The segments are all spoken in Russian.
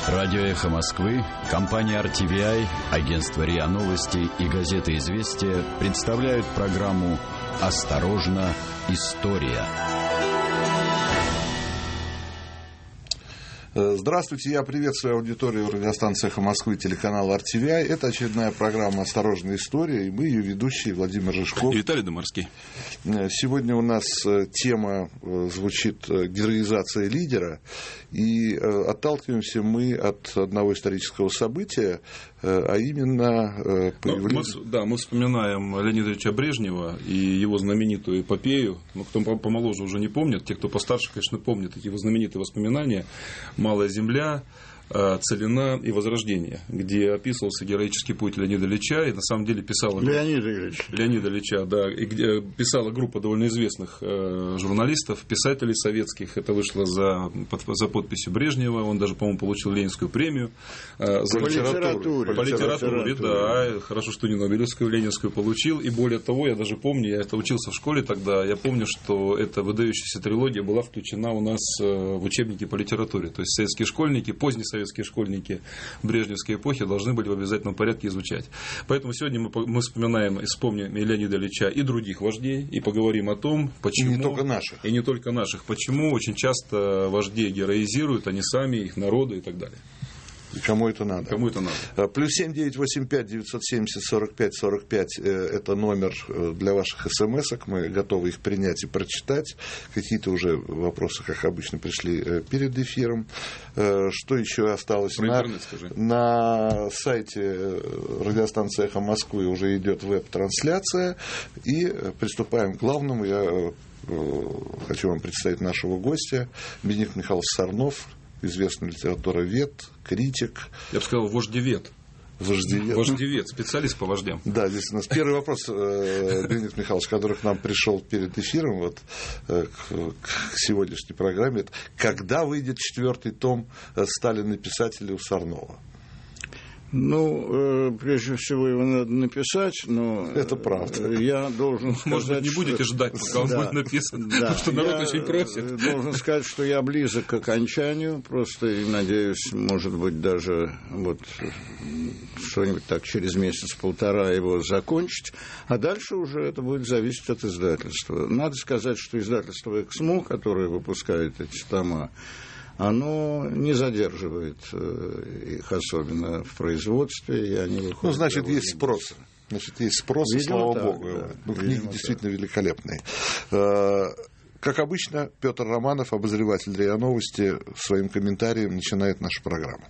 Радио «Эхо Москвы», компания RTVI, агентство РИА Новости и газета «Известия» представляют программу «Осторожно, история». Здравствуйте, я приветствую аудиторию радиостанции «Эхо Москвы» и телеканала RTVI. Это очередная программа «Осторожная история», и мы ее ведущие Владимир Рыжков и Виталий Доморский. Сегодня у нас тема звучит «Героизация лидера», и отталкиваемся мы от одного исторического события, а именно появление... Мы вспоминаем Леонида Ильича Брежнева и его знаменитую эпопею. Кто помоложе уже не помнит, те, кто постарше, конечно, помнят его знаменитые воспоминания «Малая земля», «Целина» и «Возрождение», где описывался героический путь Леонида Ильича, и на самом деле писала... Леонида Ильича, да, и где писала группа довольно известных журналистов, писателей советских. Это вышло за подписью Брежнева, он даже, по-моему, получил Ленинскую премию. По литературе, да. Хорошо, что не Нобелевскую, Ленинскую получил. И более того, я даже помню, я это учился в школе тогда, я помню, что эта выдающаяся трилогия была включена у нас в учебники по литературе. То есть советские школьники, поздние советские школьники брежневской эпохи должны были в обязательном порядке изучать. Поэтому сегодня мы вспоминаем и вспомним и Леонида Ильича, и других вождей, и поговорим о том, почему... И не только наших. И не только наших. Почему очень часто вождей героизируют, они сами, их народы и так далее. И кому это надо? Плюс 7-985-970-45-45 это номер для ваших смс-ок. Мы готовы их принять и прочитать. Какие-то уже вопросы, как обычно, пришли перед эфиром. Что еще осталось? На сайте радиостанции «Эхо Москвы» уже идет веб-трансляция. И приступаем к главному. Я хочу вам представить нашего гостя. Бенедикт Михайлович Сорнов, известный литературовед, критик. Я бы сказал, вождевед. Вождевед, специалист по вождям. Да, здесь у нас первый вопрос, Бенедикт Михайлович, который к нам пришел перед эфиром, к сегодняшней программе. Это когда выйдет 4-й том «Сталин и писатели» у Сорнова? Прежде всего его надо написать, но... Это правда. Я должен сказать... Может быть, не будете ждать, пока он будет написан, потому что народ очень просит. Должен сказать, что я близок к окончанию, просто и надеюсь, может быть, даже что-нибудь так через месяц-полтора его закончить, а дальше уже это будет зависеть от издательства. Надо сказать, что издательство «Эксмо», которое выпускает эти тома, оно не задерживает их особенно в производстве, и они выходят... Значит, есть спрос. Есть спрос, и слава богу. Да. Книги действительно великолепные. Как обычно, Петр Романов, обозреватель РИА Новости, своим комментарием начинает нашу программу.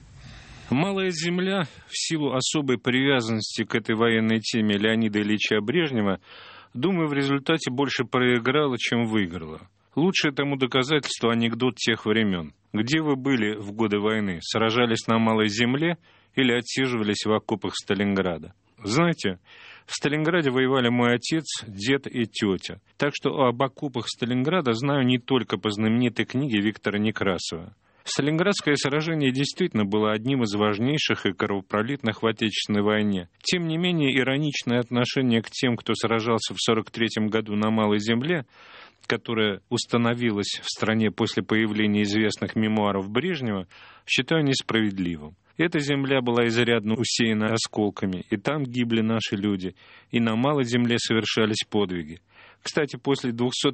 «Малая земля» в силу особой привязанности к этой военной теме Леонида Ильича Брежнева, думаю, в результате больше проиграла, чем выиграла. Лучшее тому доказательство анекдот тех времен. Где вы были в годы войны? Сражались на Малой земле или отсиживались в окопах Сталинграда? Знаете, в Сталинграде воевали мой отец, дед и тетя. Так что об окопах Сталинграда знаю не только по знаменитой книге Виктора Некрасова. Сталинградское сражение действительно было одним из важнейших и кровопролитных в Отечественной войне. Тем не менее, ироничное отношение к тем, кто сражался в 1943 году на Малой земле, которая установилась в стране после появления известных мемуаров Брежнева, считаю несправедливым. Эта земля была изрядно усеяна осколками, и там гибли наши люди, и на Малой земле совершались подвиги. Кстати, после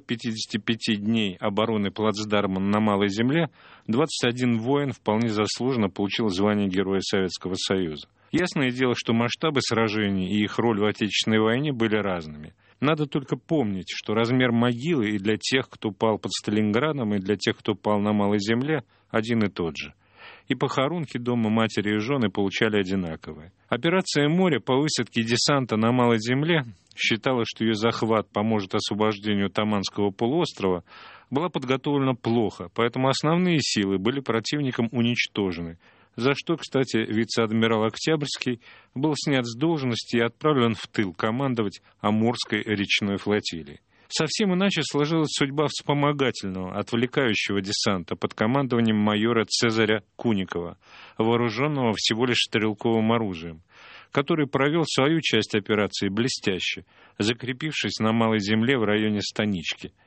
255 дней обороны плацдарма на Малой земле 21 воин вполне заслуженно получил звание Героя Советского Союза. Ясное дело, что масштабы сражений и их роль в Отечественной войне были разными. Надо только помнить, что размер могилы и для тех, кто пал под Сталинградом, и для тех, кто пал на Малой земле, один и тот же. И похоронки дома матери и жены получали одинаковые. Операция «Море» по высадке десанта на Малой земле считала, что ее захват поможет освобождению Таманского полуострова, была подготовлена плохо, поэтому основные силы были противником уничтожены, за что, кстати, вице-адмирал Октябрьский был снят с должности и отправлен в тыл командовать Амурской речной флотилией. Совсем иначе сложилась судьба вспомогательного, отвлекающего десанта под командованием майора Цезаря Куникова, вооруженного всего лишь стрелковым оружием, который провел свою часть операции блестяще, закрепившись на Малой земле в районе Станички.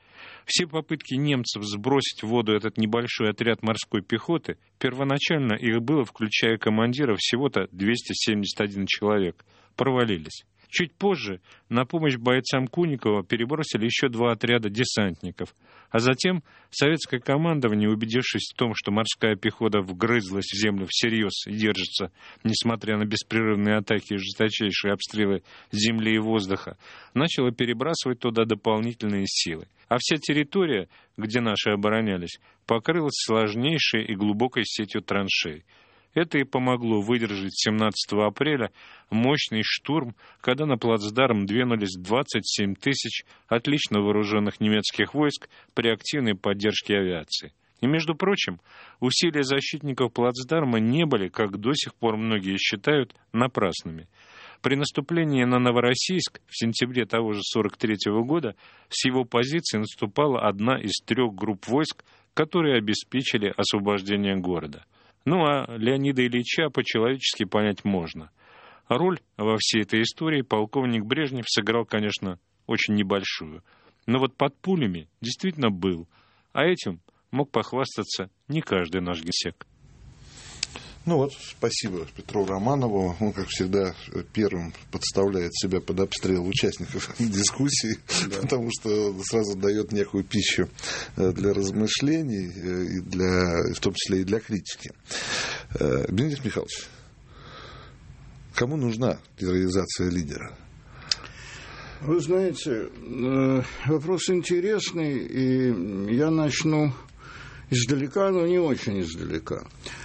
Все попытки немцев сбросить в воду этот небольшой отряд морской пехоты, первоначально их было, включая командира, всего-то 271 человек, провалились. Чуть позже на помощь бойцам Куникова перебросили еще 2 отряда десантников, а затем советское командование, убедившись в том, что морская пехота вгрызлась в землю всерьез и держится, несмотря на беспрерывные атаки и жесточайшие обстрелы земли и воздуха, начало перебрасывать туда дополнительные силы. А вся территория, где наши оборонялись, покрылась сложнейшей и глубокой сетью траншей. Это и помогло выдержать 17 апреля мощный штурм, когда на плацдарм двинулись 27 тысяч отлично вооруженных немецких войск при активной поддержке авиации. И, между прочим, усилия защитников плацдарма не были, как до сих пор многие считают, напрасными. При наступлении на Новороссийск в сентябре того же 1943 года с его позиции наступала одна из 3 групп войск, которые обеспечили освобождение города. Ну а Леонида Ильича по-человечески понять можно. Роль во всей этой истории полковник Брежнев сыграл, конечно, очень небольшую. Но вот под пулями действительно был, а этим мог похвастаться не каждый наш генсек. Ну вот, спасибо Петру Романову. Он, как всегда, первым подставляет себя под обстрел участников дискуссии, да. Потому что сразу дает некую пищу для размышлений, и в том числе и для критики. Бенедикт Михайлович, кому нужна героизация лидера? Вы знаете, вопрос интересный, и я начну издалека, но не очень издалека.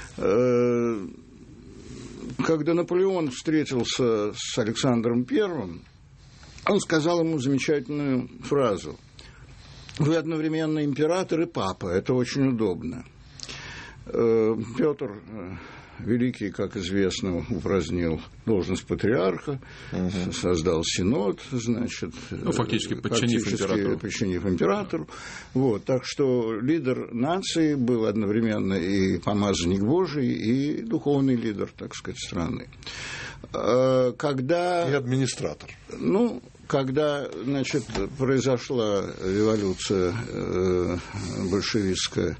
Когда Наполеон встретился с Александром I, он сказал ему замечательную фразу: «Вы одновременно император и папа, это очень удобно». Петр Великий, как известно, упразднил должность патриарха, создал синод, значит, фактически подчинив императору. Вот, так что лидер нации был одновременно и помазанник Божий, и духовный лидер, так сказать, страны. И администратор. Когда, значит, произошла революция большевистская,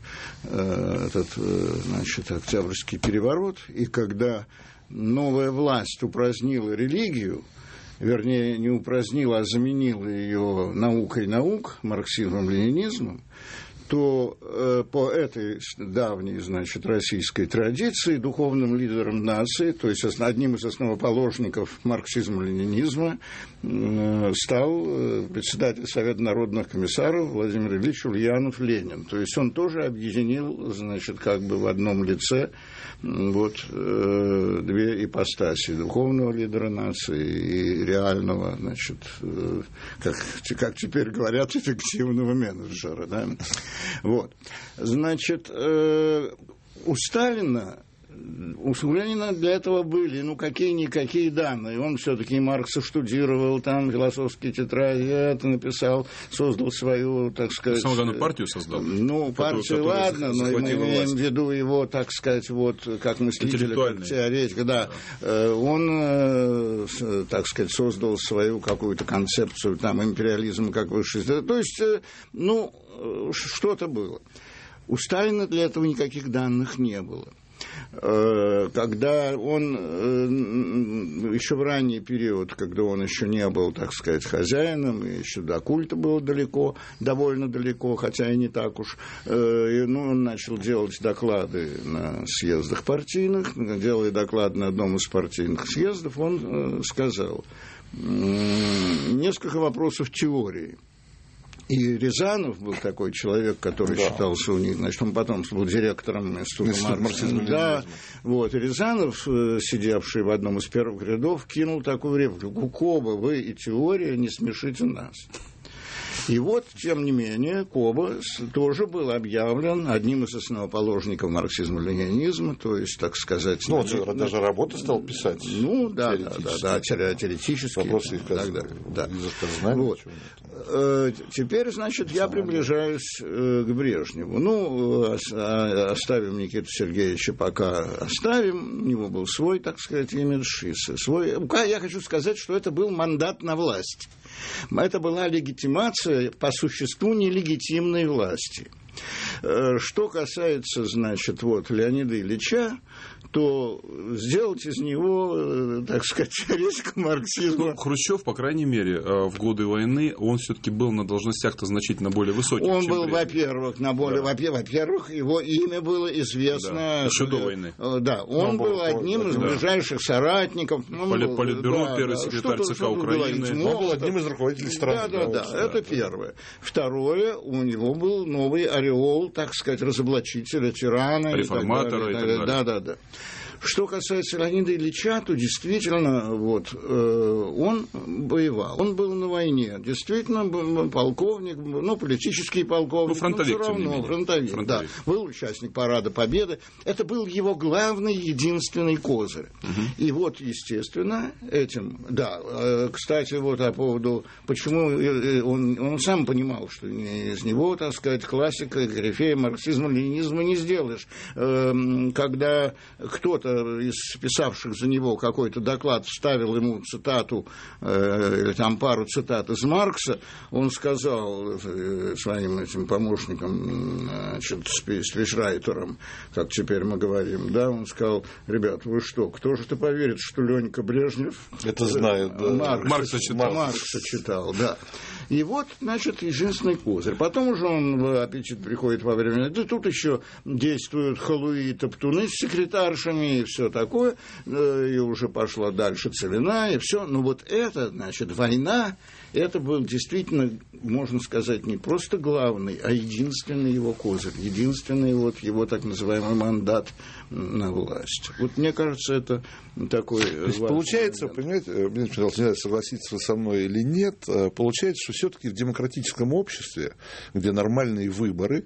Октябрьский переворот, и когда новая власть упразднила религию, вернее, не упразднила, а заменила ее наукой наук, марксизмом, ленинизмом, то по этой давней, значит, российской традиции духовным лидером нации, то есть одним из основоположников марксизма-ленинизма, стал председатель Совета народных комиссаров Владимир Ильич Ульянов-Ленин. То есть он тоже объединил, значит, как бы в одном лице две ипостаси: духовного лидера нации и реального, значит, как теперь говорят, эффективного менеджера, да? Вот. Значит, у Ленина для этого были, какие-никакие данные. Он все-таки Маркса штудировал, там философские тетради, это написал, создал свою, так сказать... Самую главную партию создал? Партию, ладно, но мы имеем в виду его, так сказать, как мыслителя, как теоретика, да. Он, так сказать, создал свою какую-то концепцию, там, империализма как высший... То есть, что-то было. У Сталина для этого никаких данных не было. Когда он, еще в ранний период, когда он еще не был, так сказать, хозяином, и еще до культа было далеко, довольно далеко, хотя и не так уж, он начал делать доклады на съездах партийных, делая доклад на одном из партийных съездов, он сказал несколько вопросов теории. И Рязанов был такой человек, который считался у них, значит, он потом был директором института марксизма. Да, вот, и Рязанов, сидевший в одном из первых рядов, кинул такую реплику: «Коба, вы и теория, не смешите нас». И вот, тем не менее, Коба тоже был объявлен одним из основоположников марксизма-ленинизма, то есть, так сказать... он даже работы стал писать. Теоретически. Вопросы их вот. Теперь, значит, я приближаюсь к Брежневу. Оставим Никиту Сергеевича пока оставим. У него был свой, так сказать, имидж. Я хочу сказать, что это был мандат на власть. Это была легитимация по существу нелегитимной власти. Что касается, значит, вот Леонида Ильича, то сделать из него, так сказать, резко марксизма... Ну, Хрущев, по крайней мере, в годы войны, он все-таки был на должностях-то значительно более высоких, он чем был, Брежнев. во-первых, во-первых, его имя было известно... Да, еще до войны. Да, он был одним из ближайших соратников. Политбюро, первый секретарь ЦК Украины. Он был одним из руководителей страны. Да, это первое. Второе, у него был новый ореол, так сказать, разоблачителя, тирана. Реформатора и так далее. Да. Что касается Леонида Ильича, то действительно, вот, он воевал. Он был на войне. Действительно, был полковник, политический полковник. Фронтовик, но все равно, фронтовик. Да. Был участник Парада Победы. Это был его главный, единственный козырь. И вот, естественно, этим... Да, кстати, вот по поводу... Почему он сам понимал, что из него, так сказать, классика, корифея марксизма, ленинизма не сделаешь. Когда кто-то из писавших за него какой-то доклад вставил ему цитату или там пару цитат из Маркса, он сказал своим этим помощникам, значит, спичрайтерам, как теперь мы говорим, да, он сказал: ребят, вы что, кто же-то поверит, что Ленька Брежнев это знает, да. Маркса читал, да. И вот, значит, единственный козырь. Потом уже он в аппетит приходит во время... Да тут еще действуют халуи и топтуны с секретаршами и все такое. И уже пошла дальше целина, и все. Но вот это, значит, война, это был действительно, можно сказать, не просто главный, а единственный его козырь. Единственный вот его так называемый мандат на власть. Вот мне кажется, это такой... Получается, понимаете, не знаю, согласитесь вы со мной или нет, получается, что все-таки в демократическом обществе, где нормальные выборы,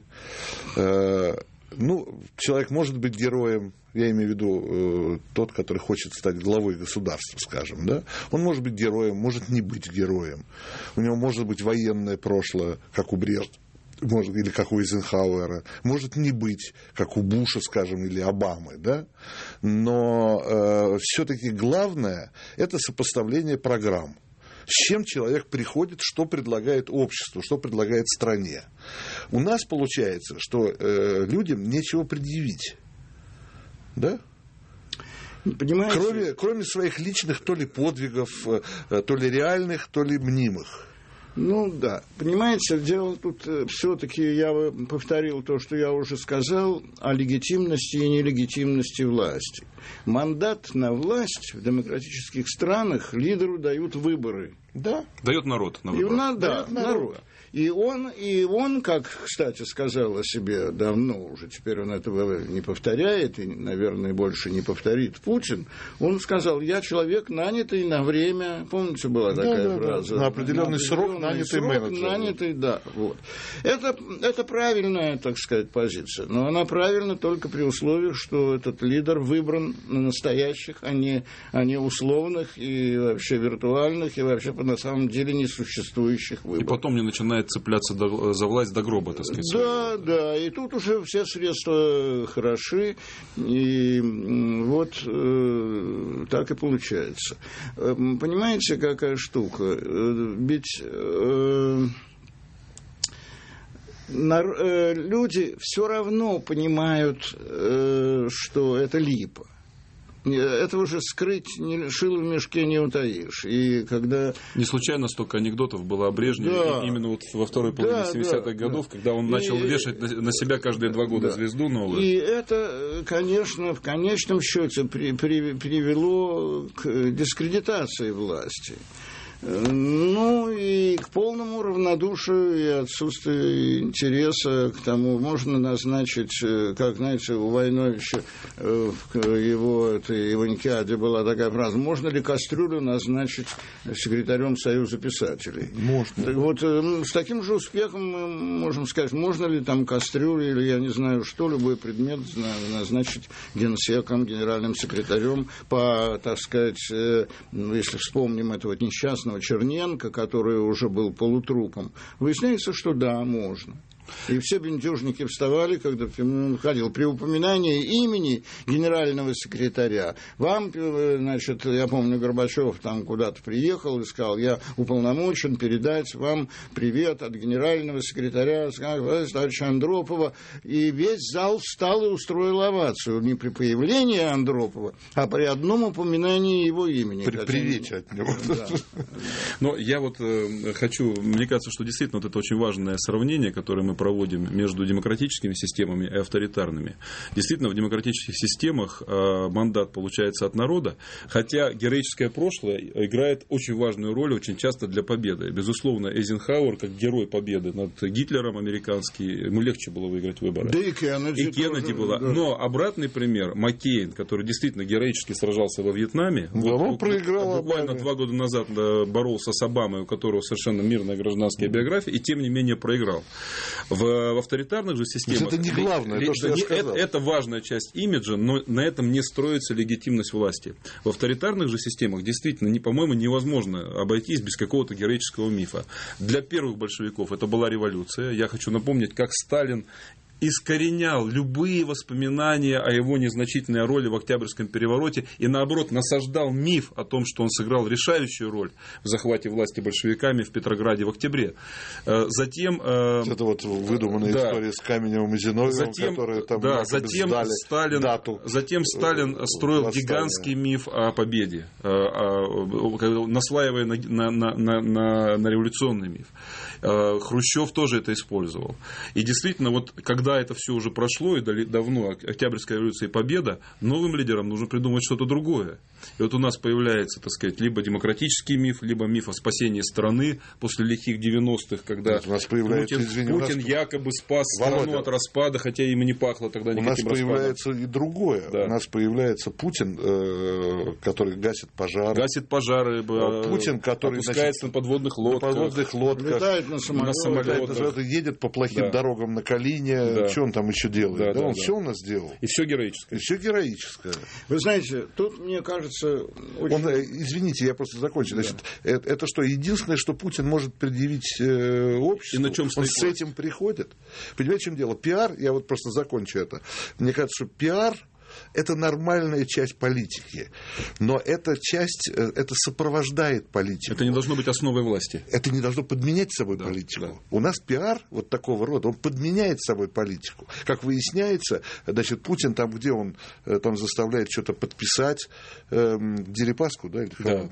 человек может быть героем, я имею в виду тот, который хочет стать главой государства, скажем, да, он может быть героем, может не быть героем, у него может быть военное прошлое, как у Брежнева, или как у Эйзенхауэра, может не быть, как у Буша, скажем, или Обамы, да, но все-таки главное – это сопоставление программ. С чем человек приходит, что предлагает обществу, что предлагает стране. У нас получается, что людям нечего предъявить. Да? Кроме своих личных то ли подвигов, то ли реальных, то ли мнимых. Ну да, понимаете, дело тут все-таки, я повторил то, что я уже сказал, о легитимности и нелегитимности власти. Мандат на власть в демократических странах лидеру дают выборы. Да? Дает народ на выборы. Да, народ. И он, как, кстати, сказал о себе давно уже, теперь он этого не повторяет и, наверное, больше не повторит Путин, он сказал: я человек, нанятый на время, помните, была такая фраза? На определенный срок нанятый менеджер. Да, вот. Это правильная, так сказать, позиция, но она правильна только при условиях, что этот лидер выбран на настоящих, а не условных и вообще виртуальных, и вообще на самом деле несуществующих выборах. И потом не начинает цепляться за власть до гроба, так сказать. Да, и тут уже все средства хороши, и вот так и получается. Понимаете, какая штука? Ведь люди все равно понимают, что это липа. Это уже скрыть, шило в мешке не утаишь. И когда... Не случайно столько анекдотов было о Брежневе, именно вот во второй половине 70-х годов, когда он начал вешать на себя каждые 2 года звезду новую. И это, конечно, в конечном счете привело к дискредитации власти. Ну, и к полному равнодушию и отсутствию интереса к тому. Можно назначить, как, знаете, у Войновича в его этой Иванькиаде была такая фраза: можно ли кастрюлю назначить секретарем Союза писателей? Можно. Так вот, с таким же успехом мы можем сказать, можно ли там кастрюлю или, я не знаю что, любой предмет назначить генсеком, генеральным секретарем по, так сказать, если вспомним этого несчастного Черненко, который уже был полутрупом, выясняется, что да, можно. И все бендюжники вставали, когда он ходил. При упоминании имени генерального секретаря, вам, значит, я помню, Горбачев там куда-то приехал и сказал, я уполномочен передать вам привет от генерального секретаря товарища Андропова. И весь зал встал и устроил овацию. Не при появлении Андропова, а при одном упоминании его имени. При привете от него. Да. Но я вот хочу, мне кажется, что действительно вот это очень важное сравнение, которое мы проводим между демократическими системами и авторитарными. Действительно, в демократических системах мандат получается от народа, хотя героическое прошлое играет очень важную роль, очень часто для победы. Безусловно, Эйзенхауэр, как герой победы над Гитлером американский, ему легче было выиграть выборы. Да и Кеннеди была. Да. Но обратный пример, Маккейн, который действительно героически сражался во Вьетнаме, он проиграл буквально 2 года назад боролся с Обамой, у которого совершенно мирная гражданская биография, и тем не менее проиграл. В авторитарных же системах... Это не главное, то, что я сказал. Это важная часть имиджа, но на этом не строится легитимность власти. В авторитарных же системах действительно, по-моему, невозможно обойтись без какого-то героического мифа. Для первых большевиков это была революция. Я хочу напомнить, как Сталин искоренял любые воспоминания о его незначительной роли в Октябрьском перевороте и, наоборот, насаждал миф о том, что он сыграл решающую роль в захвате власти большевиками в Петрограде в октябре. Затем... Это вот выдуманная история с Каменевым и Зиновьевым, которые там сдали дату. Затем Сталин строил восстания. Гигантский миф о победе, наслаивая на революционный миф. Хрущев тоже это использовал. И действительно, вот когда это все уже прошло, и давно Октябрьская революция и победа, новым лидерам нужно придумать что-то другое. И вот у нас появляется, так сказать, либо демократический миф, либо миф о спасении страны после лихих 90-х, когда Путин якобы спас страну от распада, хотя им и не пахло тогда никаким распадом. У нас появляется и другое. Да. У нас появляется Путин, который гасит пожары. Путин, который опускается на подводных лодках. Летает на самолетах. Едет по плохим дорогам на Калине. Да. Что он там еще делает? Он все у нас делал. И все героическое. Вы знаете, тут, мне кажется... Извините, я просто закончу. Значит, это что, единственное, что Путин может предъявить обществу? И на чем он с этим приходит? Понимаете, в чем дело? Пиар, я вот просто закончу это. Мне кажется, что пиар — это нормальная часть политики. Но эта часть, это сопровождает политику. Это не должно быть основой власти. Это не должно подменять собой политику. Да. У нас пиар вот такого рода, он подменяет собой политику. Как выясняется, значит, Путин там, где он там заставляет что-то подписать, Дерипаску, да, или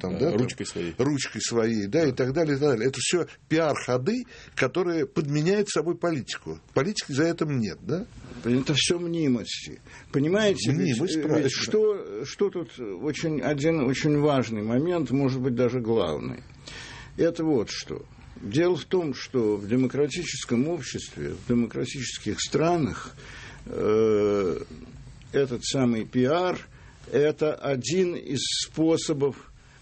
ручкой своей, да, и так далее, и так далее. Это все пиар-ходы, которые подменяют собой политику. Политики за этим нет, да? Это все мнимости. Понимаете, ведь что тут один очень важный момент, может быть, даже главный. Это вот что. Дело в том, что в демократическом обществе, в демократических странах этот самый пиар – это один из способов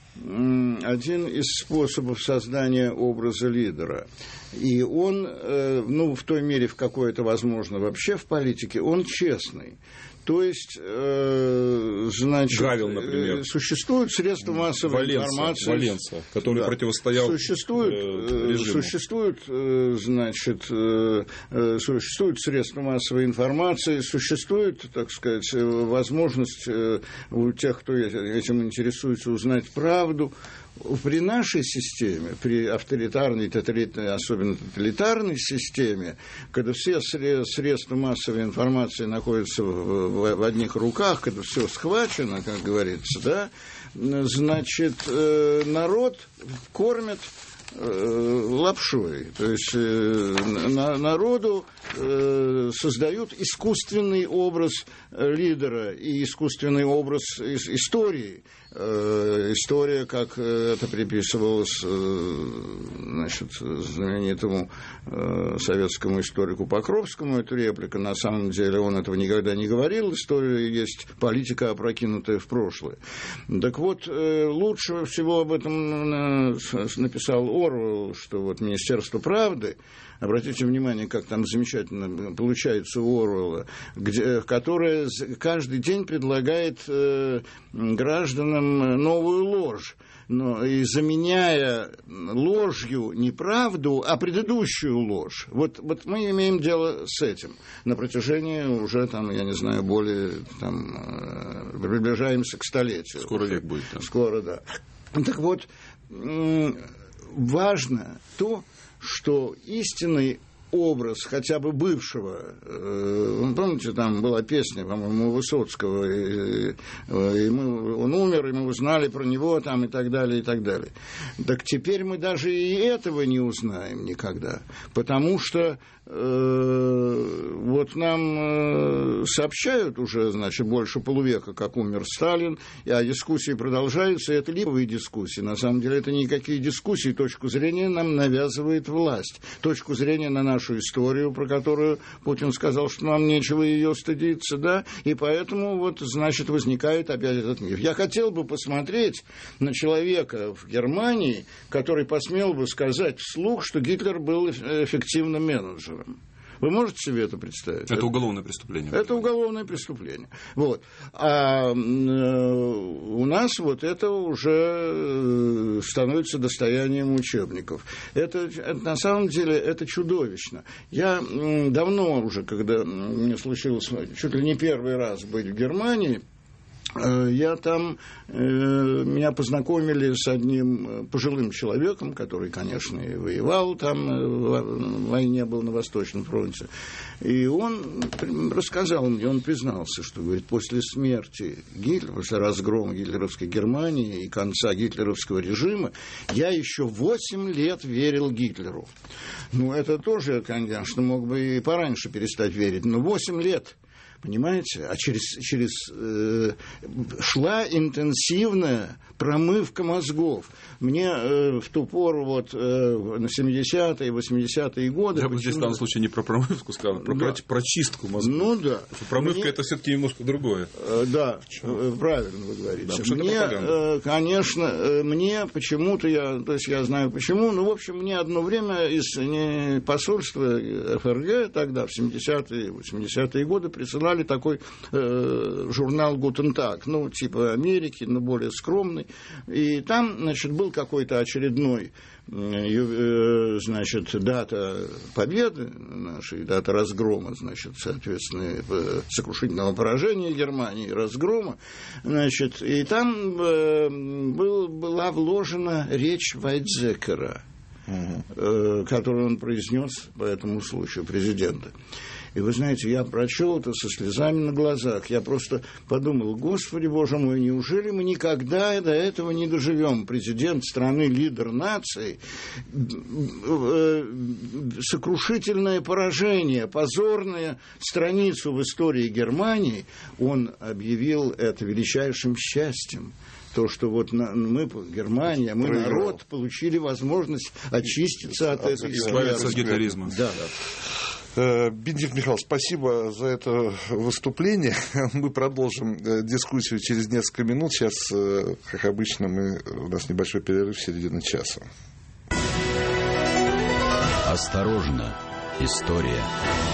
создания образа лидера. И он, в той мере, в какой это возможно вообще в политике, он честный. То есть, значит, Гавел, например. Существуют средства массовой информации. Валенса, который противостоял режиму. Существуют средства массовой информации, существует, так сказать, возможность у тех, кто этим интересуется, узнать правду. При нашей системе, при авторитарной, особенно тоталитарной системе, когда все средства массовой информации находятся в одних руках, когда все схвачено, как говорится, да, значит, народ кормят лапшой. То есть народу создают искусственный образ лидера и искусственный образ истории. История, как это приписывалось, значит, знаменитому советскому историку Покровскому, эту реплику, на самом деле он этого никогда не говорил, история есть политика, опрокинутая в прошлое. Так вот, лучше всего об этом написал Оруэлл, что вот Министерство правды, обратите внимание, как там замечательно получается у Оруэлла, которое каждый день предлагает гражданам новую ложь, и заменяя ложью не правду, а предыдущую ложь. Вот мы имеем дело с этим на протяжении уже, я не знаю, более, приближаемся к столетию. Скоро век будет. Да. Скоро, да. Так вот, важно то, что истинный образ хотя бы бывшего, помните, там была песня, по-моему, Высоцкого, он умер, и мы узнали про него, и так далее, и так далее. Так теперь мы даже и этого не узнаем никогда, потому что вот нам сообщают уже, больше полувека, как умер Сталин, а дискуссии продолжаются, и это липовые дискуссии. На самом деле это никакие дискуссии, точку зрения нам навязывает власть, точку зрения на нашу историю, про которую Путин сказал, что нам нечего ее стыдиться, да, и поэтому возникает опять этот миф. Я хотел бы посмотреть на человека в Германии, который посмел бы сказать вслух, что Гитлер был эффективным менеджером. Вы можете себе это представить? Это уголовное преступление. Это уголовное преступление. Вот. А у нас это уже становится достоянием учебников. Это на самом деле это чудовищно. Я давно уже, когда мне случилось чуть ли не первый раз быть в Германии, я там, меня познакомили с одним пожилым человеком, который, конечно, и воевал там, в войне был на Восточном фронте. И он рассказал мне, он признался, что, говорит, после смерти Гитлера, после разгрома гитлеровской Германии и конца гитлеровского режима, я еще 8 лет верил Гитлеру. Это тоже, конечно, мог бы и пораньше перестать верить, но 8 лет. Понимаете? А шла интенсивная промывка мозгов. Мне в ту пору, на 70-е, 80-е годы... Я бы здесь в данном случае не про промывку сказал, а про чистку мозгов. Да. Промывка это все-таки немножко другое. Да, правильно вы говорите. Да, конечно, мне почему-то, я знаю почему, в общем, мне одно время из посольства ФРГ тогда, в 70-е, 80-е годы, присылали такой журнал «Гутен Таг», типа Америки, но более скромный. И там, был какой-то очередной, дата победы нашей, дата разгрома, соответственно, сокрушительного поражения Германии, разгрома, и там была вложена речь Вайдзекера, которую он произнес по этому случаю, президента. И вы знаете, я прочел это со слезами на глазах. Я просто подумал, Господи, Боже мой, неужели мы никогда до этого не доживем? Президент страны, лидер нации, сокрушительное поражение, позорную страницу в истории Германии, он объявил это величайшим счастьем. То, что мы, Германия, мы, народ, получили возможность очиститься от этой избавиться от гитлеризма. Да. Бенедикт Михайлович, спасибо за это выступление. Мы продолжим дискуссию через несколько минут. Сейчас, как обычно, у нас небольшой перерыв в середине часа. Осторожно, история.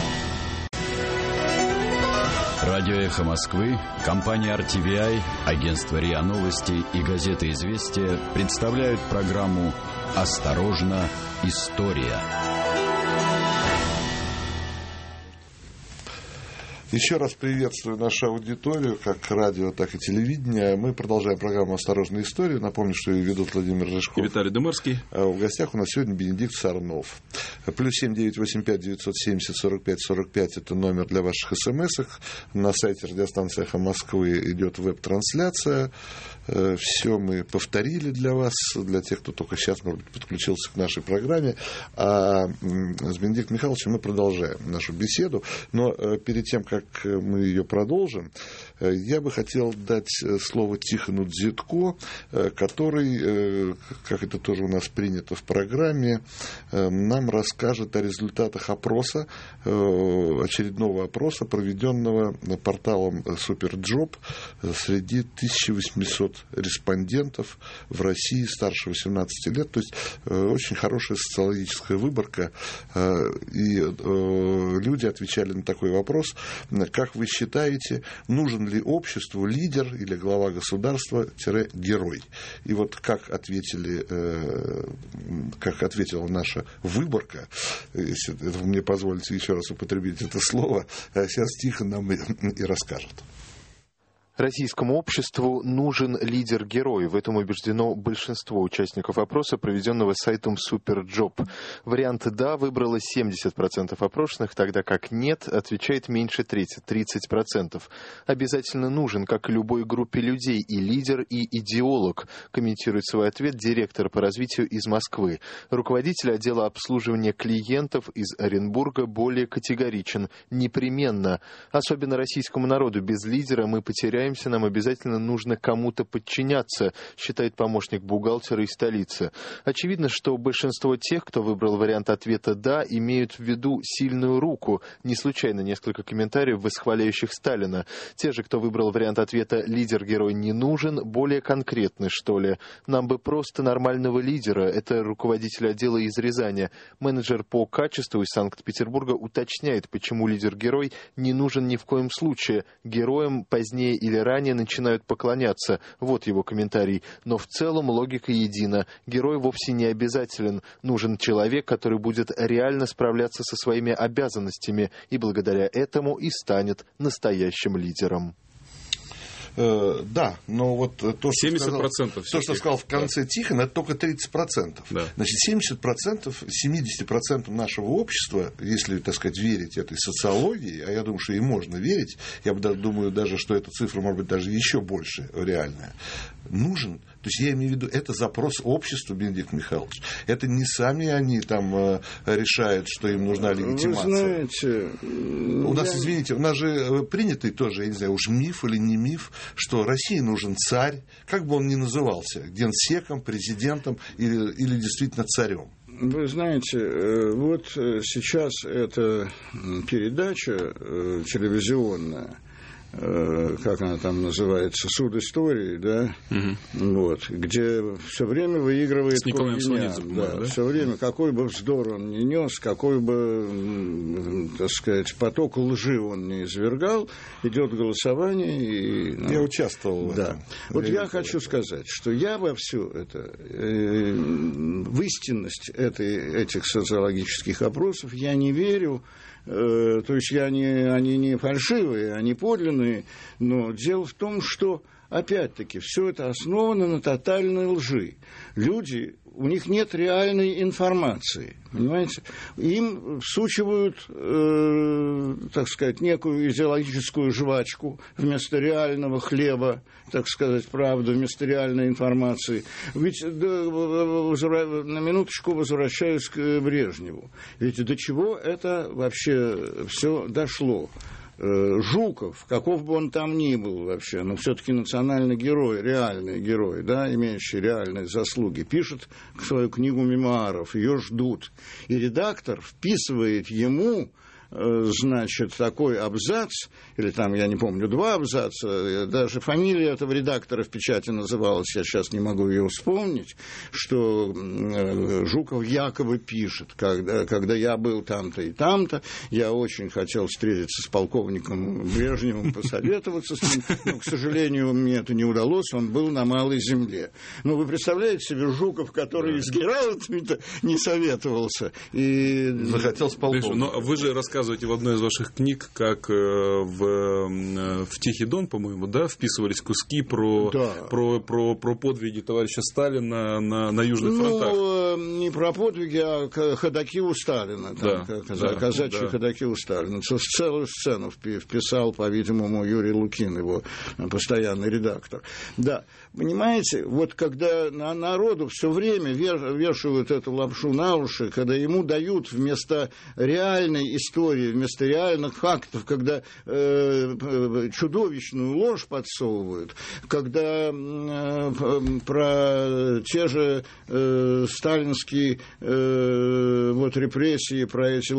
Радио «Эхо Москвы», компания RTVI, агентство РИА Новости и газета «Известия» представляют программу «Осторожно, история». Еще раз приветствую нашу аудиторию, как радио, так и телевидение. Мы продолжаем программу «Осторожная история». Напомню, что ее ведут Владимир Рыжков и Виталий Дымырский. А в гостях у нас сегодня Бенедикт Сарнов. +7 985 970 45 45 это номер для ваших смс-ок. На сайте радиостанции «Эхо Москвы» идет веб-трансляция. Все мы повторили для вас, для тех, кто только сейчас, может быть, подключился к нашей программе. А с Бенедиктом Михайловичем мы продолжаем нашу беседу. Но перед тем, как мы ее продолжим, Я бы хотел дать слово Тихону Дзитко, который, как это тоже у нас принято в программе, нам расскажет о результатах опроса, очередного опроса, проведенного порталом Суперджоп среди 1800 респондентов в России старше 18 лет. То есть очень хорошая социологическая выборка. И люди отвечали на такой вопрос: как вы считаете, нужен ли обществу лидер или глава государства-герой? И вот как ответила наша выборка, если вы мне позволите еще раз употребить это слово, сейчас Тихон нам и расскажет. Российскому обществу нужен лидер-герой. В этом убеждено большинство участников опроса, проведенного сайтом Суперджоп. Вариант «да» выбрало 70% опрошенных, тогда как «нет» отвечает меньше трети, 30%. Обязательно нужен, как и любой группе людей, и лидер, и идеолог, комментирует свой ответ директор по развитию из Москвы. Руководитель отдела обслуживания клиентов из Оренбурга более категоричен. Непременно. Особенно российскому народу без лидера мы потеряем, нам обязательно нужно кому-то подчиняться, считает помощник бухгалтера из столицы. Очевидно, что большинство тех, кто выбрал вариант ответа «да», имеют в виду сильную руку. Не случайно несколько комментариев, восхваляющих Сталина. Те же, кто выбрал вариант ответа «лидер-герой не нужен», более конкретны, что ли. Нам бы просто нормального лидера. Это руководитель отдела из Рязани. Менеджер по качеству из Санкт-Петербурга уточняет, почему лидер-герой не нужен ни в коем случае. Героям позднее или ранее начинают поклоняться. Вот его комментарий. Но в целом логика едина. Герой вовсе не обязателен. Нужен человек, который будет реально справляться со своими обязанностями и благодаря этому и станет настоящим лидером. Да, но вот то, что 70% сказал в конце Тихон, это только 30%. Да. Значит, 70% нашего общества, если, так сказать, верить этой социологии, а я думаю, что ей можно верить, я думаю даже, что эта цифра может быть даже еще больше реальная, нужен. То есть я имею в виду, это запрос обществу, Бенедикт Михайлович. Это не сами они там решают, что им нужна легитимация. Вы знаете, у нас, извините, у нас же принятый тоже, я не знаю, уж миф или не миф, что России нужен царь, как бы он ни назывался, генсеком, президентом или действительно царем. Вы знаете, вот сейчас эта передача телевизионная, как она там называется, «Суд истории», да, вот, где все время выигрывает Кургинян, да, все время, какой бы вздор он ни нес, какой бы, так сказать, поток лжи он не извергал, идет голосование. И, я участвовал в этом. Вот я хочу сказать, что я во все это, в истинность этих социологических опросов я не верю. То есть они не фальшивые, они подлинные, но дело в том, что, опять-таки, все это основано на тотальной лжи. Люди, у них нет реальной информации, понимаете? Им всучивают, так сказать, некую идеологическую жвачку вместо реального хлеба, так сказать, правду, вместо реальной информации. Ведь на минуточку возвращаюсь к Брежневу. Ведь до чего это вообще все дошло? Жуков, каков бы он там ни был вообще, но все-таки национальный герой, реальный герой, да, имеющий реальные заслуги, пишет свою книгу мемуаров, ее ждут. И редактор вписывает ему, значит, такой абзац, или там, я не помню, 2 абзаца, даже фамилия этого редактора в печати называлась, я сейчас не могу ее вспомнить, что Жуков якобы пишет, когда я был там-то и там-то, я очень хотел встретиться с полковником Брежневым, посоветоваться с ним, но, к сожалению, мне это не удалось, он был на Малой Земле. Ну, вы представляете себе Жуков, который с генералами-то не советовался, и захотел с полковником. Но вы же рассказываете в одной из ваших книг, как в «Тихий Дон», по-моему, да, вписывались куски про подвиги товарища Сталина на южных фронтах. Не не про подвиги, а ходаки у Сталина. Казачьи ходаки у Сталина. Целую сцену вписал, по-видимому, Юрий Лукин, его постоянный редактор. Да, понимаете, вот когда народу все время вешают эту лапшу на уши, когда ему дают вместо реальной истории, вместо реальных фактов, когда чудовищную ложь подсовывают, когда про те же сталинские репрессии, про эти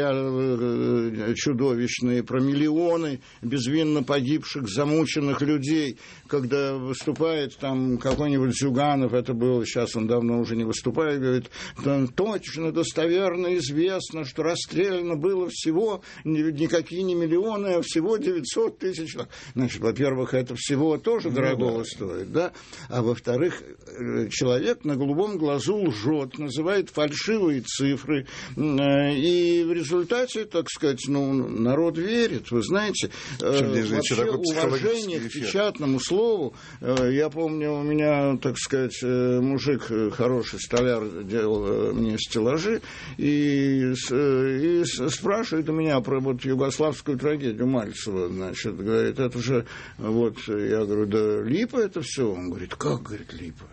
лагеря чудовищные, про миллионы безвинно погибших, замученных людей, когда выступает там какой-нибудь Зюганов, это было, сейчас он давно уже не выступает, говорит, точно, достоверно известно, что расстреляно было всего никакие не миллионы, а всего 900 тысяч. Значит, во-первых, это всего тоже дорогого стоит, да? А во-вторых, человек на голубом глазу лжет, называет фальшивые цифры, и в результате, так сказать, народ верит. Вы знаете, вообще уважение к печатному слову, я помню, у меня, так сказать, мужик, хороший столяр, делал мне стеллажи, и спрашивает у меня про вот югославскую трагедию Мальцева, значит, говорит, это же, вот, я говорю, да липа это все. Он говорит, как, говорит, липа?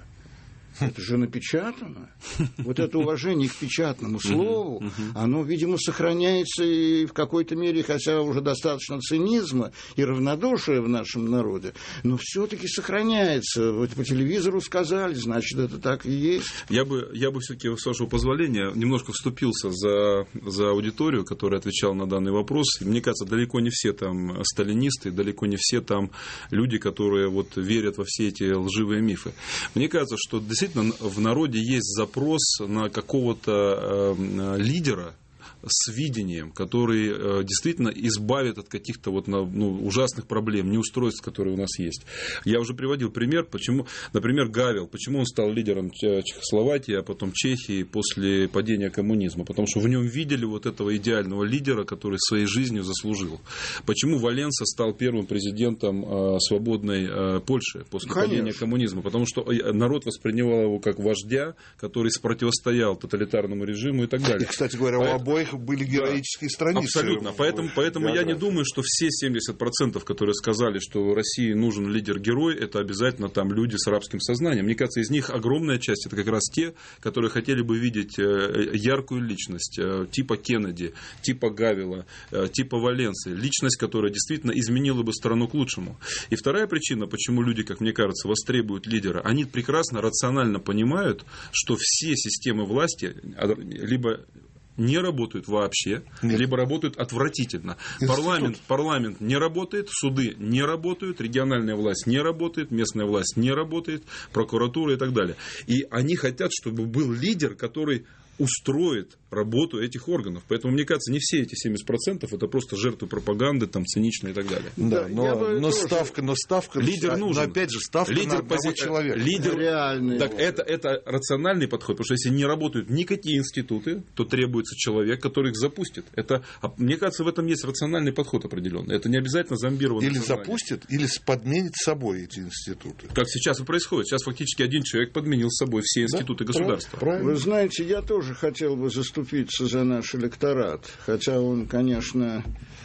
Это же напечатано. Вот это уважение к печатному слову, оно, видимо, сохраняется и в какой-то мере, хотя уже достаточно цинизма и равнодушия в нашем народе, но все-таки сохраняется. Вот по телевизору сказали, значит, это так и есть. Я бы все-таки, с вашего позволения, немножко вступился за аудиторию, которая отвечала на данный вопрос. Мне кажется, далеко не все там сталинисты, далеко не все там люди, которые вот верят во все эти лживые мифы. Мне кажется, что действительно в народе есть запрос на какого-то лидера с видением, который действительно избавит от каких-то вот, ужасных проблем, неустройств, которые у нас есть. Я уже приводил пример, почему, например, Гавел, почему он стал лидером Чехословакии, а потом Чехии после падения коммунизма, потому что в нем видели вот этого идеального лидера, который своей жизнью заслужил. Почему Валенса стал первым президентом свободной Польши после падения коммунизма, потому что народ воспринимал его как вождя, который противостоял тоталитарному режиму и так далее. И, кстати говоря, у обоих были героические страницы. Абсолютно. Поэтому я не думаю, что все 70%, которые сказали, что России нужен лидер-герой, это обязательно там люди с арабским сознанием. Мне кажется, из них огромная часть это как раз те, которые хотели бы видеть яркую личность, типа Кеннеди, типа Гавела, типа Валенсы. Личность, которая действительно изменила бы страну к лучшему. И вторая причина, почему люди, как мне кажется, востребуют лидера, они прекрасно, рационально понимают, что все системы власти либо не работают вообще, либо работают отвратительно. Парламент не работает, суды не работают, региональная власть не работает, местная власть не работает, прокуратура и так далее. И они хотят, чтобы был лидер, который устроит работу этих органов. Поэтому, мне кажется, не все эти 70% это просто жертвы пропаганды, там, циничные и так далее. Да, но ставка... Лидер нужен. Но опять же, ставка на одного человека. Лидер реальный. Так, это рациональный подход, потому что если не работают никакие институты, то требуется человек, который их запустит. Мне кажется, в этом есть рациональный подход определенный. Это не обязательно зомбированное или сознание. Запустит, или подменит собой эти институты. Как сейчас и происходит. Сейчас фактически один человек подменил собой все институты государства. Правильно. Вы знаете, я тоже хотел бы заступиться за наш электорат, хотя он, конечно,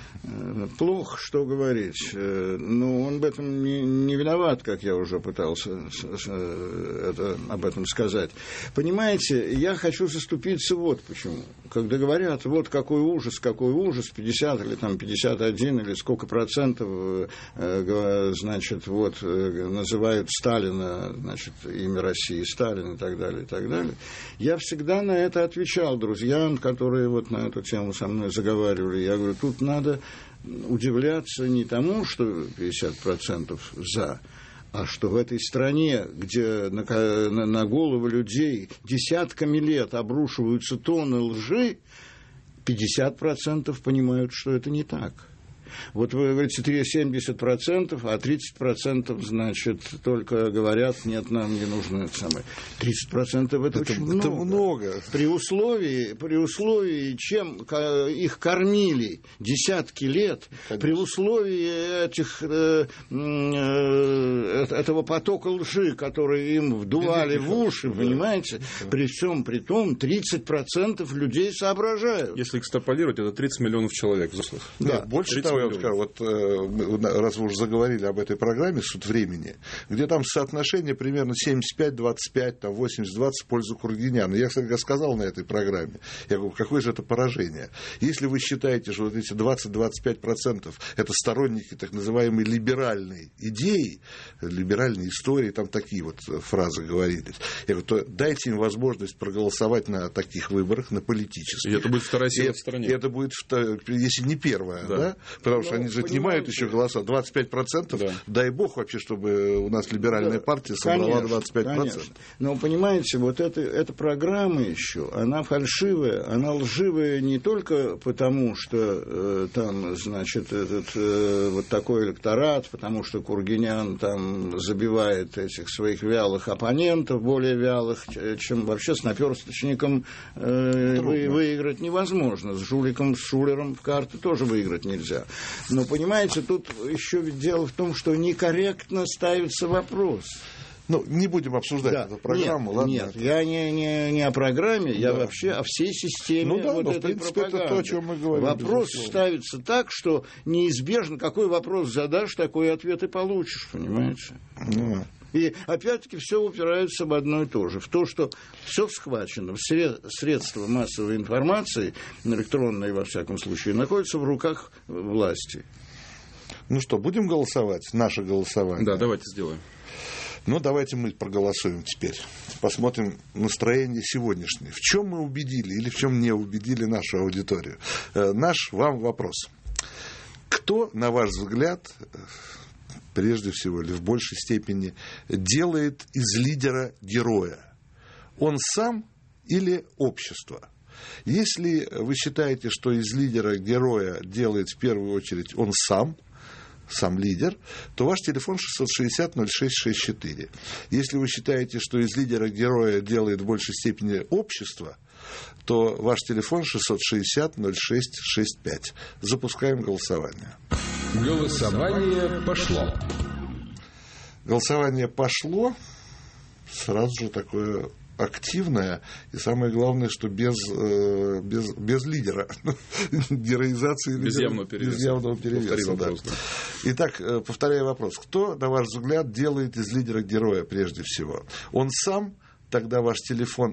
плох, что говорить, но он в этом не виноват, как я уже пытался об этом сказать. Понимаете, я хочу заступиться вот почему. Когда говорят, вот какой ужас, 50 или там 51 или сколько процентов, значит, вот называют Сталина, значит, имя России Сталин и так далее, я всегда на это отвечал друзьям, которые вот на эту тему со мной заговаривали. Я говорю, тут надо удивляться не тому, что 50% за, а что в этой стране, где на головы людей десятками лет обрушиваются тонны лжи, 50% понимают, что это не так. Вот вы говорите 70%, а 30%, значит, только говорят, нет, нам не нужно это самое. 30% это очень много. Это много. При условии, чем их кормили десятки лет, конечно. При условии этого потока лжи, который им вдували в уши, понимаете, при всем при том 30% людей соображают. Если экстраполировать, это 30 миллионов человек взрослых. Да, больше того, я скажу, вот раз вы уже заговорили об этой программе «Суд времени», где там соотношение примерно 75-25, там 80-20 в пользу Кургиняна. Я, кстати, сказал на этой программе, я говорю, какое же это поражение. Если вы считаете, что вот эти 20-25% это сторонники так называемой либеральной идеи, либеральной истории, там такие вот фразы говорились, я говорю, то дайте им возможность проголосовать на таких выборах, на политических. И это будет вторая сила в стране. Это будет, если не первая, да? Потому что они же отнимают еще голоса. 25%, да. Дай бог вообще, чтобы у нас либеральная партия собрала 25%. Конечно. Но, понимаете, вот эта программа еще, она фальшивая, она лживая не только потому, что там, значит, вот такой электорат, потому что Кургинян там забивает этих своих вялых оппонентов, более вялых, чем вообще с наперсточником выиграть невозможно. С жуликом, с шулером в карты тоже выиграть нельзя. Но, понимаете, тут еще ведь дело в том, что некорректно ставится вопрос. Ну, не будем обсуждать эту программу, нет, ладно? Нет, я не о программе, я вообще о всей системе в принципе, пропаганды. Это то, о чем мы говорим. Вопрос ставится так, что неизбежно, какой вопрос задашь, такой ответ и получишь, понимаете? И опять-таки все упирается в одно и то же, в то, что все схвачено, средства массовой информации, электронные во всяком случае, находятся в руках власти. Ну что, будем голосовать? Наше голосование. Да, давайте сделаем. Ну, давайте мы проголосуем теперь. Посмотрим настроение сегодняшнее. В чем мы убедили или в чем не убедили нашу аудиторию? Наш вам вопрос. Кто, на ваш взгляд, прежде всего или в большей степени, делает из лидера героя? Он сам или общество? Если вы считаете, что из лидера героя делает в первую очередь он сам лидер, то ваш телефон 660-06-64. Если вы считаете, что из лидера героя делает в большей степени общество, то ваш телефон 660-06-65. Запускаем голосование. Голосование пошло. Голосование пошло. Сразу же такое активная, и самое главное, что без лидера, героизации без явного перевеса. Да. Итак, повторяю вопрос. Кто, на ваш взгляд, делает из лидера героя прежде всего? Он сам? Тогда ваш телефон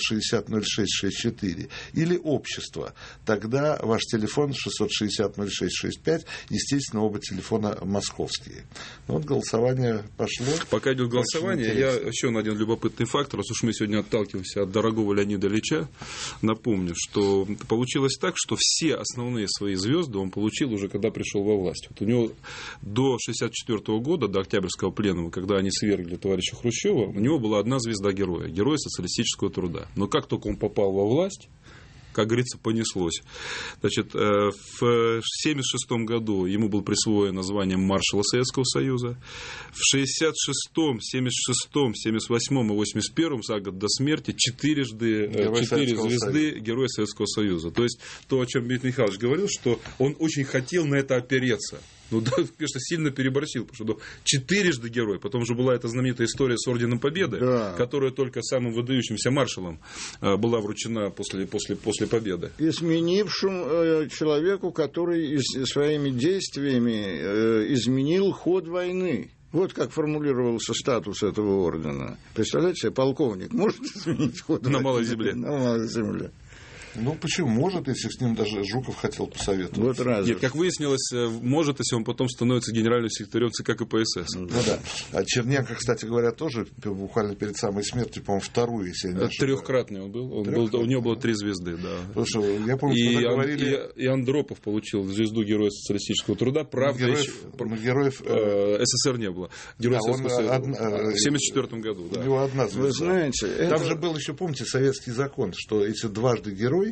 660-06-64, или общество, тогда ваш телефон 660-06-65, естественно, оба телефона московские. Вот голосование пошло. Пока идет голосование, я еще на один любопытный фактор, раз уж мы сегодня отталкиваемся от дорогого Леонида Ильича, напомню, что получилось так, что все основные свои звезды он получил уже, когда пришел во власть. Вот у него до 1964 года, до Октябрьского пленума, когда они свергли товарища Хрущева, у него была одна звезда героя. Герой социалистического труда. Но как только он попал во власть, как говорится, понеслось. Значит, в 1976 году ему было присвоено звание маршала Советского Союза. В 1966, 1976, 1978 и 1981, за год до смерти, 4 звезды Героя Советского Союза. То есть, то, о чем Дмитрий Михайлович говорил, что он очень хотел на это опереться. Ну, да, конечно, сильно переборщил, потому что 4 герой. Потом же была эта знаменитая история с Орденом Победы, да, которая только самым выдающимся маршалом была вручена после победы. И сменившим человеку, который своими действиями изменил ход войны. Вот как формулировался статус этого ордена. Представляете себе, полковник может изменить ход войны? На Малой Земле. На Малой Земле. Ну, почему? Может, если с ним даже Жуков хотел посоветовать. Вот Нет, как выяснилось, может, если он потом становится генеральным секретарем ЦК КПСС. Ну да. А Черненко, кстати говоря, тоже буквально перед самой смертью, по-моему, вторую, если я не ошибаюсь. Трехкратный он был. У него было 3 звезды, да. Потому что, я помню, что говорили... И Андропов получил звезду Героя социалистического труда. Правда, героев СССР не было. Герой Советского Союза. В 1974 году, да. У него одна звезда. Вы знаете, там же был еще, помните, советский закон, что если дважды герой,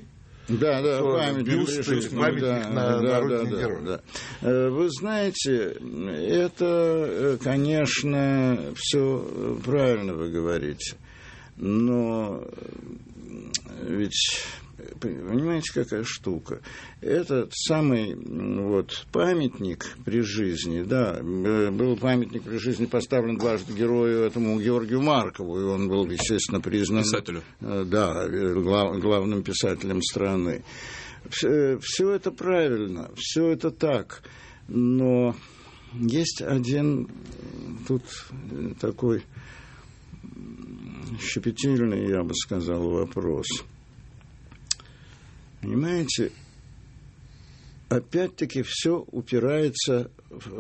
памятник на родине героя. Вы знаете, это, конечно, все правильно вы говорите, но ведь... Понимаете, какая штука? Этот самый памятник при жизни, был памятник при жизни поставлен дважды герою этому Георгию Маркову, и он был, естественно, признан... Писателю. Главным писателем страны. Все это правильно, все это так, но есть один тут такой щепетильный, я бы сказал, вопрос. Понимаете, опять-таки все упирается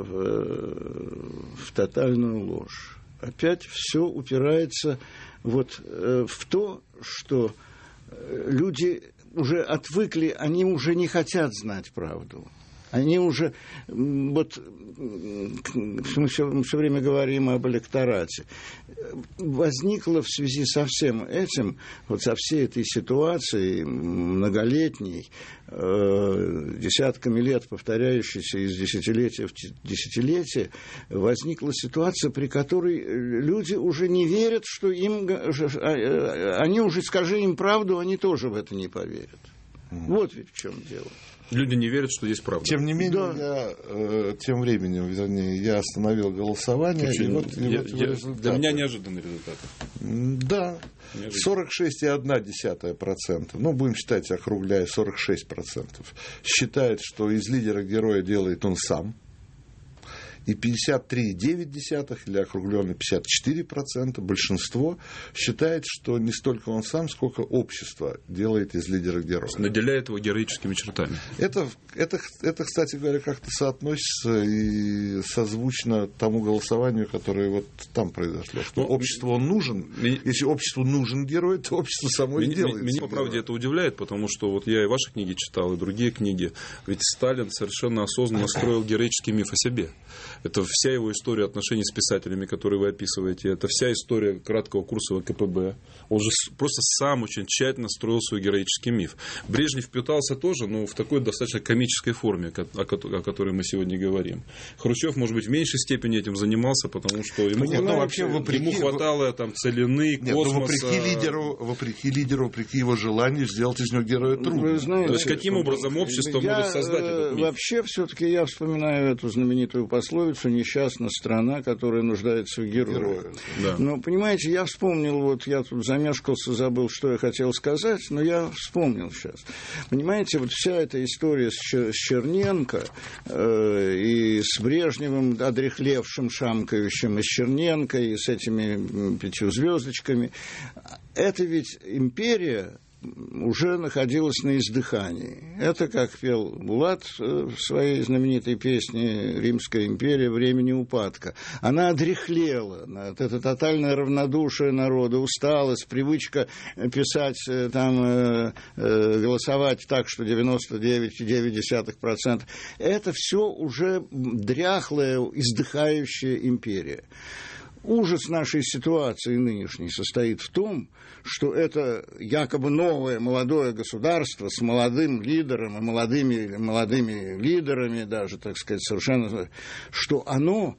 в тотальную ложь. Опять все упирается в то, что люди уже отвыкли, они уже не хотят знать правду. Они уже, мы все время говорим об электорате. Возникло в связи со всем этим, со всей этой ситуацией многолетней, десятками лет повторяющейся из десятилетия в десятилетие, возникла ситуация, при которой люди уже не верят, что они уже, скажи им правду, они тоже в это не поверят. Вот ведь в чем дело. Люди не верят, что есть правда. Тем не менее, тем временем, я остановил голосование. Для меня неожиданный результат. Да, 46,1%. Будем считать, округляя, 46%. Считает, что из лидера героя делает он сам. И 53,9% или округленно 54% большинство считает, что не столько он сам, сколько общество делает из лидера героя. Наделяет его героическими чертами. Это, кстати говоря, как-то соотносится и созвучно тому голосованию, которое там произошло. Что обществу он нужен. Если обществу нужен герой, то общество само и делает. Меня, по правде, это удивляет, потому что я и ваши книги читал, и другие книги. Ведь Сталин совершенно осознанно строил героический миф о себе. Это вся его история отношений с писателями, которые вы описываете. Это вся история краткого курса ВКПБ. Он же просто сам очень тщательно строил свой героический миф. Брежнев впитался тоже, но в такой достаточно комической форме, о которой мы сегодня говорим. Хрущев, может быть, в меньшей степени этим занимался, потому что ему хватало целины, космоса. Вопреки лидеру, вопреки его желанию сделать из него героя трудно. То есть, каким образом общество может создать этот миф? Вообще, все-таки я вспоминаю эту знаменитую пословицу «Несчастна страна, которая нуждается в герое». Да. Но, понимаете, я вспомнил, я тут замешкался, забыл, что я хотел сказать, но я вспомнил сейчас. Понимаете, вся эта история с Черненко и с Брежневым, одряхлевшим, шамкающим, и с Черненко, и с этими 5 звездочками, это ведь империя уже находилась на издыхании. Это, как пел Булат в своей знаменитой песне «Римская империя. Времени упадка». Она одряхлела. Это тотальное равнодушие народа, усталость, привычка писать, голосовать так, что 99,9%. Это все уже дряхлая, издыхающая империя. Ужас нашей ситуации нынешней состоит в том, что это якобы новое молодое государство с молодым лидером и молодыми лидерами даже, так сказать, совершенно, что оно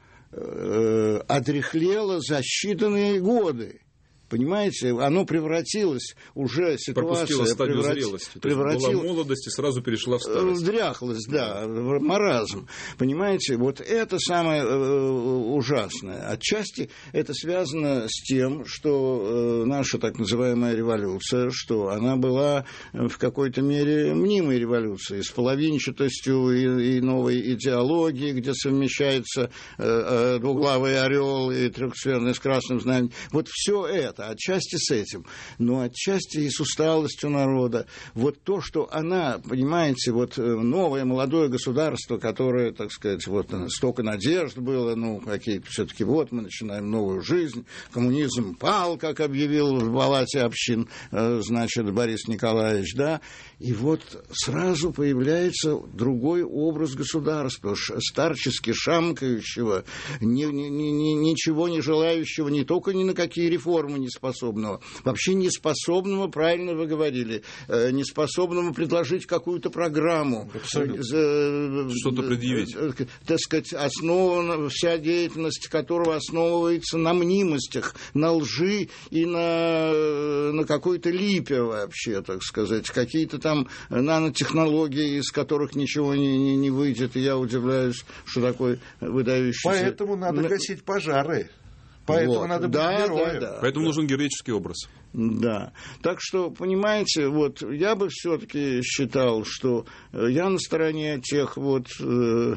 одряхлело за считанные годы. Понимаете, оно превратилось уже, ситуация пропустила стадию зрелости. Была молодость и сразу перешла в старость. Дряхлость, да, маразм. Понимаете, это самое ужасное. Отчасти это связано с тем, что наша так называемая революция, что она была в какой-то мере мнимой революцией, с половинчатостью и новой идеологией, где совмещается двуглавый орел и трехцветный с красным знаменем. Все это. Отчасти с этим, но отчасти и с усталостью народа. То, что она, понимаете, новое молодое государство, которое, так сказать, столько надежд было, какие-то все-таки мы начинаем новую жизнь, коммунизм пал, как объявил в палате общин, Борис Николаевич, да, и сразу появляется другой образ государства, старчески шамкающего, ничего не желающего, не только ни на какие реформы, неспособного. Вообще неспособного, правильно вы говорили, неспособного предложить какую-то программу. Что-то предъявить. Так сказать, вся деятельность которого основывается на мнимостях, на лжи и на какой-то липе вообще, так сказать. Какие-то там нанотехнологии, из которых ничего не выйдет. И я удивляюсь, что такой выдающийся... Поэтому надо гасить пожары. Поэтому надо быть героем. Да. Поэтому нужен героический образ. Да. Так что, понимаете, вот я бы все-таки считал, что я на стороне тех 30%,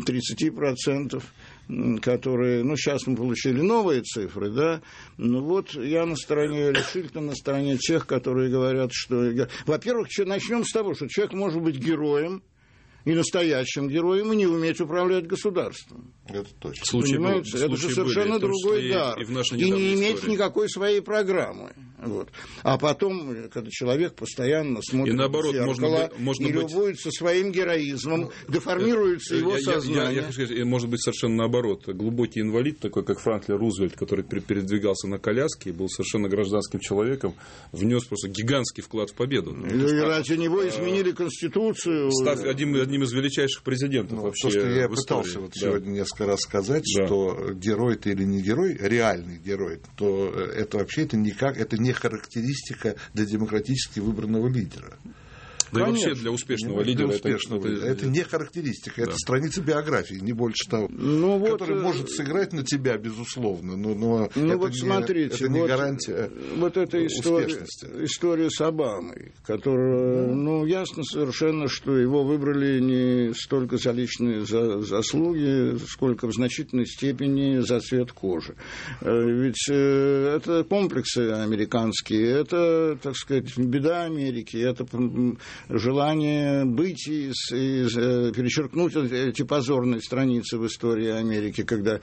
которые, сейчас мы получили новые цифры, да, я решительно на стороне тех, которые говорят, что... Во-первых, начнем с того, что человек может быть героем, и настоящим героем, и не уметь управлять государством. Это точно. Понимаете? Это же совершенно другой дар. И не иметь никакой своей программы. Вот. А потом, когда человек постоянно смотрит в зеркало и любуется своим героизмом, деформируется его сознание. Я хочу сказать, может быть, совершенно наоборот. Глубокий инвалид, такой как Франклин Рузвельт, который передвигался на коляске и был совершенно гражданским человеком, внес просто гигантский вклад в победу. И ради него изменили Конституцию. Став одним из величайших президентов вообще. То, что я в пытался сегодня несколько раз сказать, что герой ты или не герой, реальный герой, то это вообще это не характеристика для демократически выбранного лидера. Да и вообще для успешного лидера это не характеристика, это страница биографии, не больше того, который может сыграть на тебя, безусловно, но смотрите, это не гарантия успешности. История с Обамой, которая, ясно совершенно, что его выбрали не столько за личные заслуги, сколько в значительной степени за цвет кожи. Ведь это комплексы американские, это, так сказать, беда Америки, это желание быть и перечеркнуть эти позорные страницы в истории Америки, когда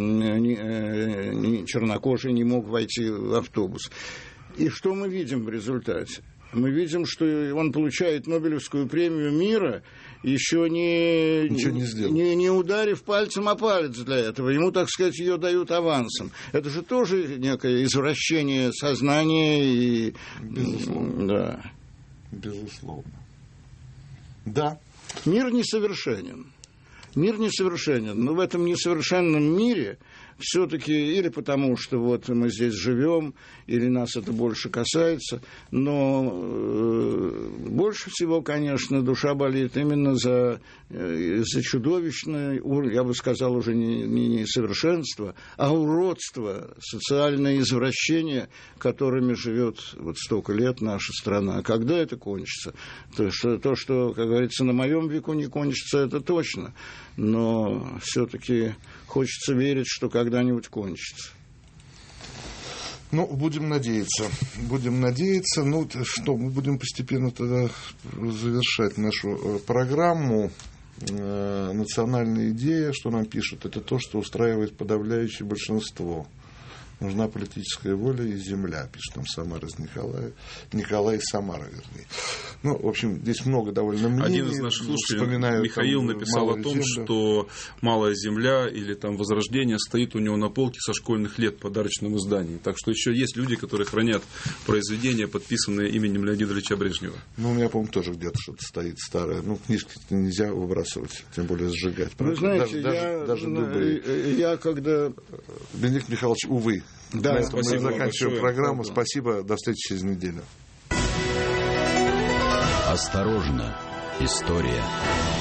чернокожий не мог войти в автобус. И что мы видим в результате? Мы видим, что он получает Нобелевскую премию мира, еще не ударив пальцем о палец для этого. Ему, так сказать, ее дают авансом. Это же тоже некое извращение сознания. Безусловно. Да. Безусловно. Да. Мир несовершенен. Но в этом несовершенном мире все-таки, или потому что мы здесь живем, или нас это больше касается, но больше всего, конечно, душа болит именно за чудовищное, я бы сказал, уже не несовершенство, а уродство, социальное извращение, которыми живет столько лет наша страна. А когда это кончится? То, что, как говорится, на моем веку не кончится, это точно. Но все-таки хочется верить, что когда-нибудь кончится. Будем надеяться. Мы будем постепенно тогда завершать нашу программу. Национальная идея, что нам пишут, это то, что устраивает подавляющее большинство. Нужна политическая воля и земля, пишет нам Самара из Николай из Самары, вернее. В общем, здесь много довольно мнений. Один из наших слушателей, Михаил, написал о том, что «Малая земля» или там «Возрождение» стоит у него на полке со школьных лет в подарочном издании. Так что еще есть люди, которые хранят произведения, подписанные именем Леонида Ильича Брежнева. У меня, по-моему, тоже где-то что-то стоит старое. Книжки нельзя выбрасывать, тем более сжигать. Вы знаете, даже я когда... Бенедикт Михайлович, увы. Да, на этом мы заканчиваем программу. Спасибо, до встречи через неделю. Осторожно, история.